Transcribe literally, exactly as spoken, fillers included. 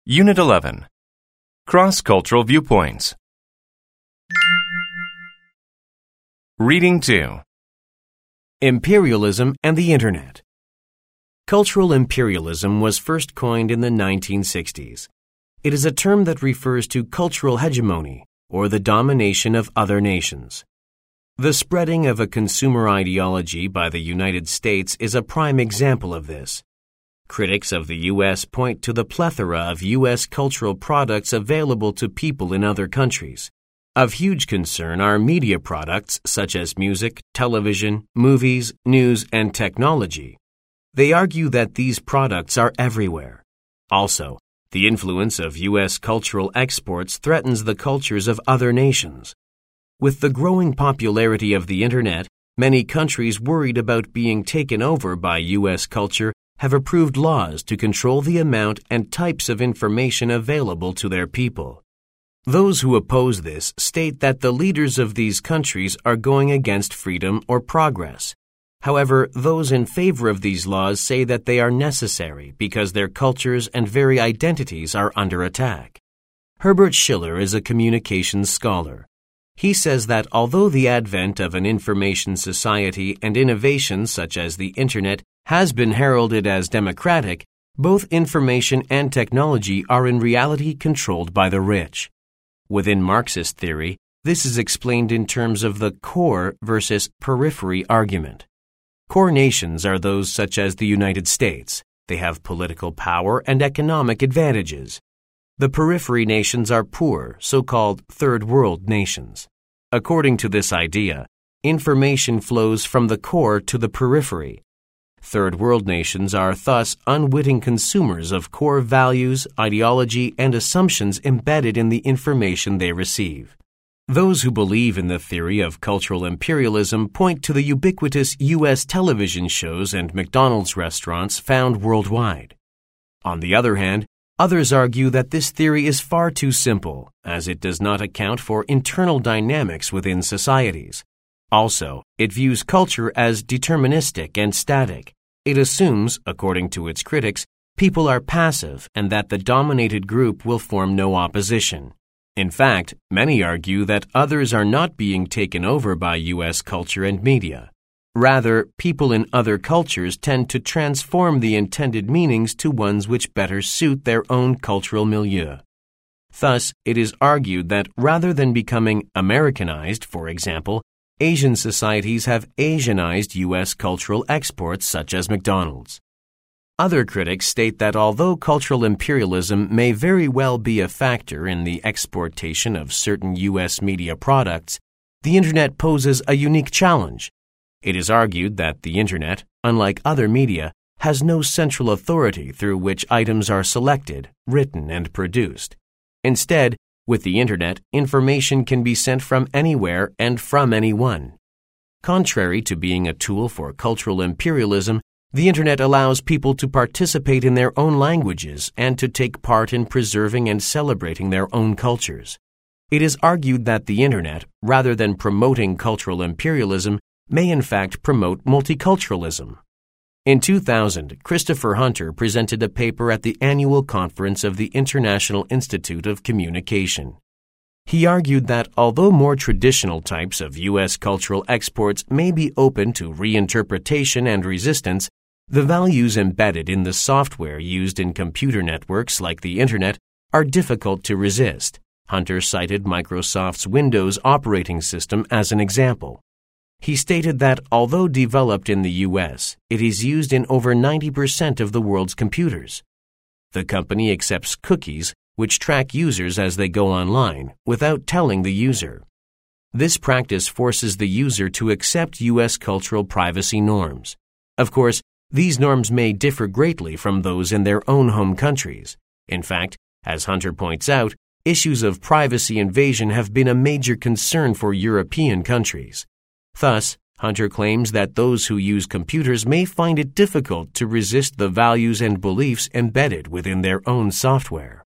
Unit eleven. Cross-Cultural Viewpoints. Reading two. Imperialism and the Internet. Cultural imperialism was first coined in the nineteen sixties. It is a term that refers to cultural hegemony, or the domination of other nations. The spreading of a consumer ideology by the United States is a prime example of this. Critics of the U S point to the plethora of U S cultural products available to people in other countries. Of huge concern are media products such as music, television, movies, news, and technology. They argue that these products are everywhere. Also, the influence of U S cultural exports threatens the cultures of other nations. With the growing popularity of the Internet, many countries worried about being taken over by U S culture have approved laws to control the amount and types of information available to their people. Those who oppose this state that the leaders of these countries are going against freedom or progress. However, those in favor of these laws say that they are necessary because their cultures and very identities are under attack. Herbert Schiller is a communications scholar. He says that although the advent of an information society and innovations such as the Internet has been heralded as democratic, both information and technology are in reality controlled by the rich. Within Marxist theory, this is explained in terms of the core versus periphery argument. Core nations are those such as the United States. They have political power and economic advantages. The periphery nations are poor, so-called third world nations. According to this idea, information flows from the core to the periphery. Third world nations are thus unwitting consumers of core values, ideology, and assumptions embedded in the information they receive. Those who believe in the theory of cultural imperialism point to the ubiquitous U S television shows and McDonald's restaurants found worldwide. On the other hand, others argue that this theory is far too simple, as it does not account for internal dynamics within societies. Also, it views culture as deterministic and static. It assumes, according to its critics, people are passive and that the dominated group will form no opposition. In fact, many argue that others are not being taken over by U S culture and media. Rather, people in other cultures tend to transform the intended meanings to ones which better suit their own cultural milieu. Thus, it is argued that rather than becoming Americanized, for example, Asian societies have Asianized U S cultural exports such as McDonald's. Other critics state that although cultural imperialism may very well be a factor in the exportation of certain U S media products, the Internet poses a unique challenge. It is argued that the Internet, unlike other media, has no central authority through which items are selected, written, and produced. Instead, with the Internet, information can be sent from anywhere and from anyone. Contrary to being a tool for cultural imperialism, the Internet allows people to participate in their own languages and to take part in preserving and celebrating their own cultures. It is argued that the Internet, rather than promoting cultural imperialism, may in fact promote multiculturalism. In two thousand, Christopher Hunter presented a paper at the annual conference of the International Institute of Communication. He argued that although more traditional types of U S cultural exports may be open to reinterpretation and resistance, the values embedded in the software used in computer networks like the Internet are difficult to resist. Hunter cited Microsoft's Windows operating system as an example. He stated that although developed in the U S, it is used in over ninety percent of the world's computers. The company accepts cookies, which track users as they go online, without telling the user. This practice forces the user to accept U S cultural privacy norms. Of course, these norms may differ greatly from those in their own home countries. In fact, as Hunter points out, issues of privacy invasion have been a major concern for European countries. Thus, Hunter claims that those who use computers may find it difficult to resist the values and beliefs embedded within their own software.